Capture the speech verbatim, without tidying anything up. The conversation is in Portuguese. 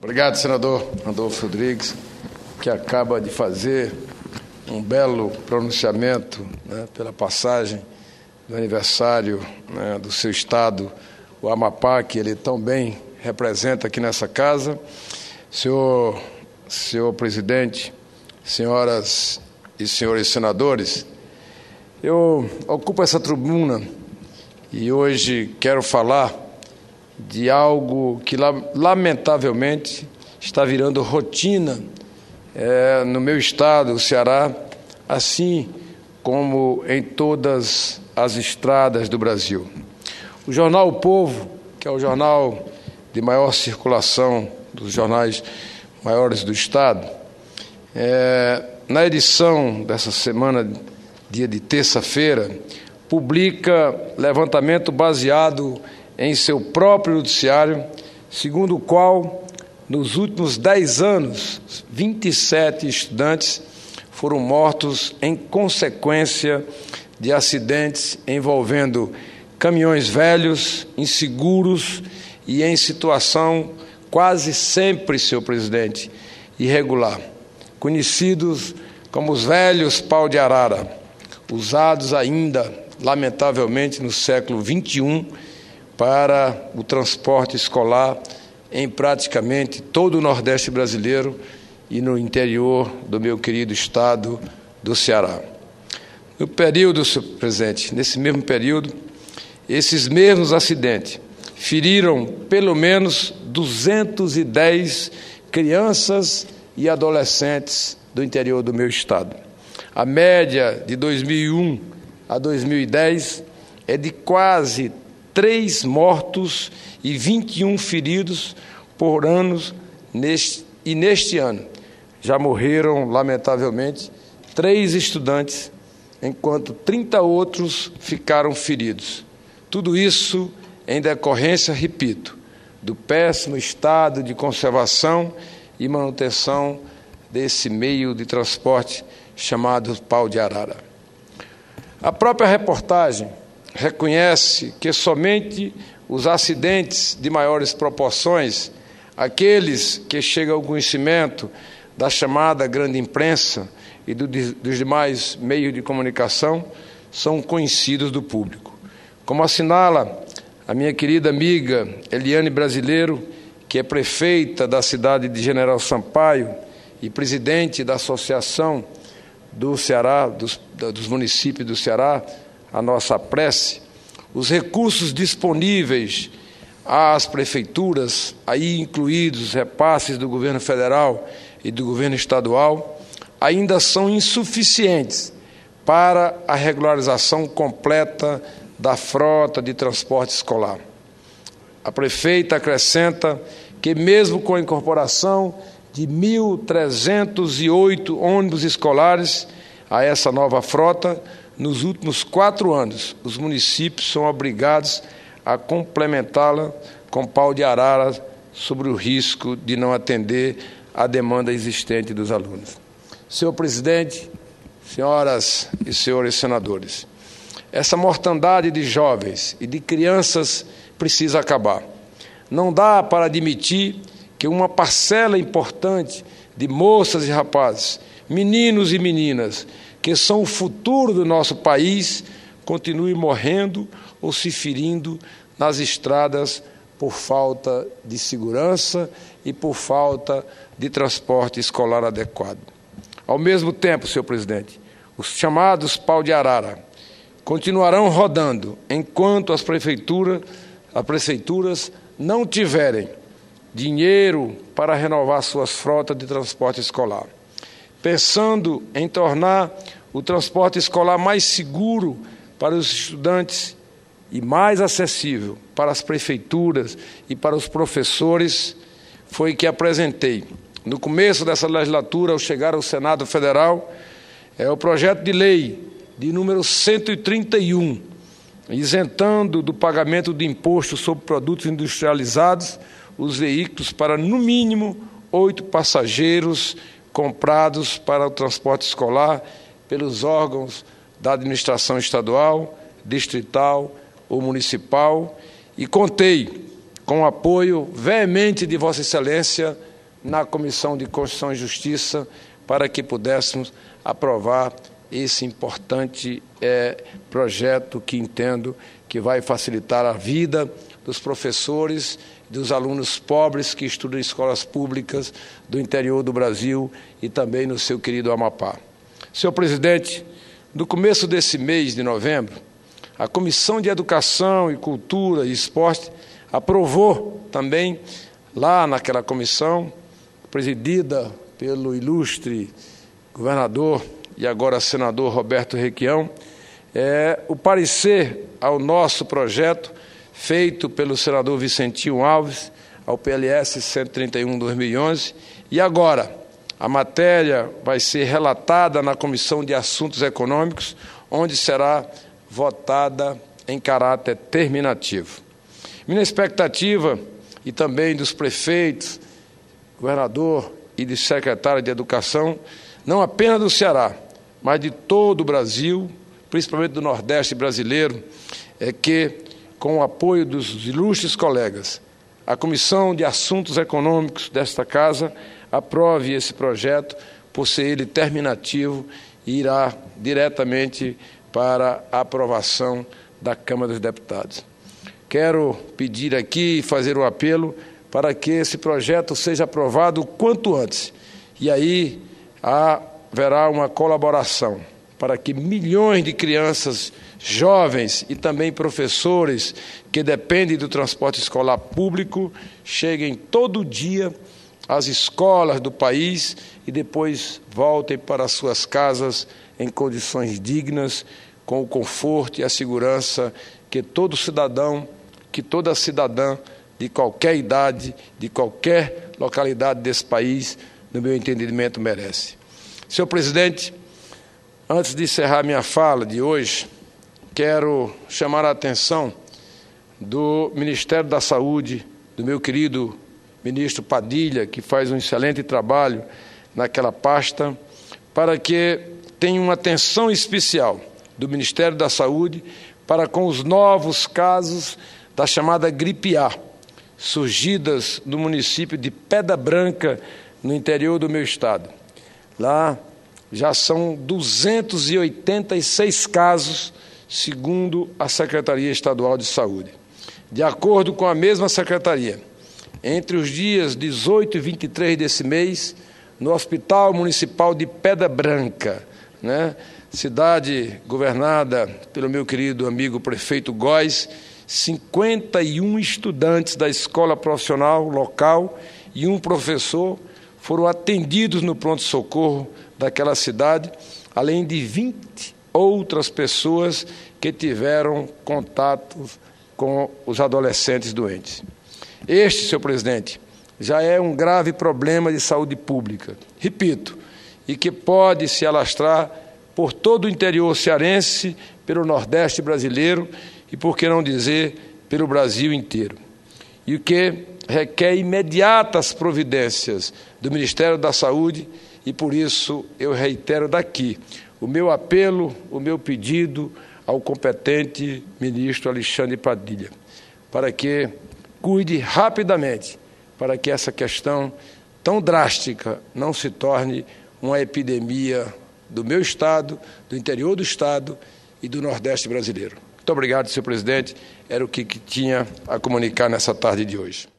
Obrigado, senador Randolfo Rodrigues, que acaba de fazer um belo pronunciamento, né, pela passagem do aniversário, né, do seu estado, o Amapá, que ele tão bem representa aqui nessa casa. Senhor, senhor presidente, senhoras e senhores senadores, eu ocupo essa tribuna e hoje quero falar de algo que, lamentavelmente, está virando rotina é, no meu estado, o Ceará, assim como em todas as estradas do Brasil. O jornal O Povo, que é o jornal de maior circulação dos jornais maiores do estado, é, na edição dessa semana, dia de terça-feira, publica levantamento baseado em seu próprio noticiário, segundo o qual, nos últimos dez anos, vinte e sete estudantes foram mortos em consequência de acidentes envolvendo caminhões velhos, inseguros e em situação quase sempre, senhor presidente, irregular, conhecidos como os velhos pau de arara, usados ainda, lamentavelmente, no século vinte e um, para o transporte escolar em praticamente todo o Nordeste brasileiro e no interior do meu querido estado do Ceará. No período, senhor presidente, nesse mesmo período, esses mesmos acidentes feriram pelo menos duzentas e dez crianças e adolescentes do interior do meu estado. A média de dois mil e um a dois mil e dez é de quase três mortos e vinte e um feridos por ano, neste, e neste ano já morreram, lamentavelmente, três estudantes, enquanto trinta outros ficaram feridos. Tudo isso em decorrência, repito, do péssimo estado de conservação e manutenção desse meio de transporte chamado pau de arara. A própria reportagem reconhece que somente os acidentes de maiores proporções, aqueles que chegam ao conhecimento da chamada grande imprensa e do, dos demais meios de comunicação, são conhecidos do público. Como assinala a minha querida amiga Eliane Brasileiro, que é prefeita da cidade de General Sampaio e presidente da Associação do Ceará, dos, dos municípios do Ceará, a nossa prece, os recursos disponíveis às prefeituras, aí incluídos os repasses do governo federal e do governo estadual, ainda são insuficientes para a regularização completa da frota de transporte escolar. A prefeita acrescenta que, mesmo com a incorporação de mil trezentos e oito ônibus escolares a essa nova frota, nos últimos quatro anos, os municípios são obrigados a complementá-la com pau de arara sobre o risco de não atender à demanda existente dos alunos. Senhor presidente, senhoras e senhores senadores, essa mortandade de jovens e de crianças precisa acabar. Não dá para admitir que uma parcela importante de moças e rapazes, meninos e meninas, que são o futuro do nosso país, continue morrendo ou se ferindo nas estradas por falta de segurança e por falta de transporte escolar adequado. Ao mesmo tempo, senhor presidente, os chamados pau de arara continuarão rodando enquanto as prefeituras, as prefeituras não tiverem dinheiro para renovar suas frotas de transporte escolar. Pensando em tornar o transporte escolar mais seguro para os estudantes e mais acessível para as prefeituras e para os professores, foi que apresentei, no começo dessa legislatura, ao chegar ao Senado Federal, é o projeto de lei de número cento e trinta e um, isentando do pagamento de imposto sobre produtos industrializados os veículos para, no mínimo, oito passageiros comprados para o transporte escolar pelos órgãos da administração estadual, distrital ou municipal, e contei com o apoio veemente de Vossa Excelência, na Comissão de Constituição e Justiça para que pudéssemos aprovar esse importante é, projeto que entendo que vai facilitar a vida dos professores e dos alunos pobres que estudam em escolas públicas do interior do Brasil e também no seu querido Amapá. Senhor presidente, no começo desse mês de novembro, a Comissão de Educação e Cultura e Esporte aprovou também, lá naquela comissão, presidida pelo ilustre governador e agora senador Roberto Requião, é, o parecer ao nosso projeto, feito pelo senador Vicentinho Alves, ao P L S cento e trinta e um, dois mil e onze, e agora a matéria vai ser relatada na Comissão de Assuntos Econômicos, onde será votada em caráter terminativo. Minha expectativa, e também dos prefeitos, governador e de secretário de Educação, não apenas do Ceará, mas de todo o Brasil, principalmente do Nordeste brasileiro, é que, com o apoio dos ilustres colegas, a Comissão de Assuntos Econômicos desta Casa aprove esse projeto, por ser ele terminativo, e irá diretamente para a aprovação da Câmara dos Deputados. Quero pedir aqui e fazer um apelo para que esse projeto seja aprovado o quanto antes. E aí haverá uma colaboração para que milhões de crianças, jovens e também professores que dependem do transporte escolar público cheguem todo dia às escolas do país e depois voltem para suas casas em condições dignas, com o conforto e a segurança que todo cidadão, que toda cidadã de qualquer idade, de qualquer localidade desse país, no meu entendimento, merece. Senhor presidente, antes de encerrar minha fala de hoje, quero chamar a atenção do Ministério da Saúde, do meu querido ministro Padilha, que faz um excelente trabalho naquela pasta, para que tenha uma atenção especial do Ministério da Saúde para com os novos casos da chamada gripe A, surgidas no município de Pedra Branca, no interior do meu estado. Lá já são duzentos e oitenta e seis casos, segundo a Secretaria Estadual de Saúde. De acordo com a mesma secretaria, entre os dias dezoito e vinte e três desse mês, no Hospital Municipal de Pedra Branca, né, cidade governada pelo meu querido amigo prefeito Góes, cinquenta e um estudantes da escola profissional local e um professor foram atendidos no pronto-socorro daquela cidade, além de vinte outras pessoas que tiveram contato com os adolescentes doentes. Este, senhor presidente, já é um grave problema de saúde pública, repito, e que pode se alastrar por todo o interior cearense, pelo Nordeste brasileiro e, por que não dizer, pelo Brasil inteiro. E o que requer imediatas providências do Ministério da Saúde, e por isso eu reitero daqui o meu apelo, o meu pedido ao competente ministro Alexandre Padilha, para que cuide rapidamente, para que essa questão tão drástica não se torne uma epidemia do meu estado, do interior do estado e do Nordeste brasileiro. Muito obrigado, senhor presidente. Era o que tinha a comunicar nessa tarde de hoje.